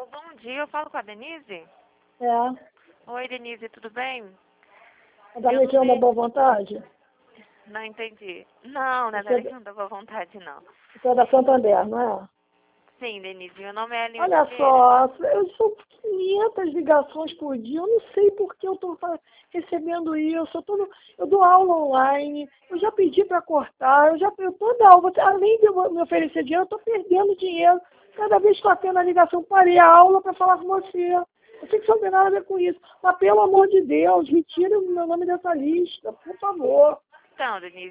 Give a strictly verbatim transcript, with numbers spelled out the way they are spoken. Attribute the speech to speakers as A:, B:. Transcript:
A: Alô, bom dia, eu falo com a Denise?
B: É.
A: Oi, Denise, tudo bem?
B: É da
A: Eu
B: Legião
A: não
B: da
A: sei-
B: Boa Vontade?
A: Não entendi. Não, não é da
B: Você é da
A: Legião da Boa Vontade, não.
B: você é da Santander, não é?
A: Sim, Denise, meu nome é Nilce
B: Olha
A: Vieira.
B: só, eu sou quinhentas ligações por dia, eu não sei por que eu estou recebendo isso, eu, tô no- eu dou aula online, eu já pedi para cortar, eu já eu toda aula, você- além de eu me oferecer dinheiro, eu estou perdendo dinheiro. Cada vez que eu atendo a ligação, parei a aula para falar com você. Eu sei que você não tem nada a ver com isso, mas pelo amor de Deus, retire o meu nome dessa lista, por favor.
A: Então, Denise,